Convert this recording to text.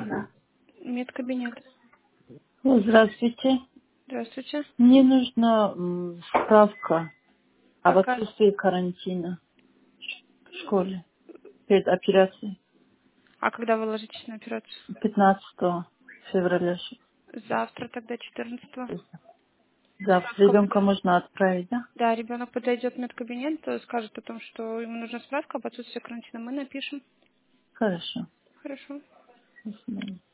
Медкабинет. Здравствуйте. Здравствуйте. Мне нужна справка об Какая? отсутствии карантина в школе перед операцией А когда вы ложитесь на операцию? 15 февраля. Завтра тогда 14-го. Завтра Справка ребенка будет. можно отправить, да? Да, ребенок подойдет в медкабинет, скажет о том, что ему нужна справка об отсутствии карантина. Мы напишем. Хорошо. Хорошо. До свидания.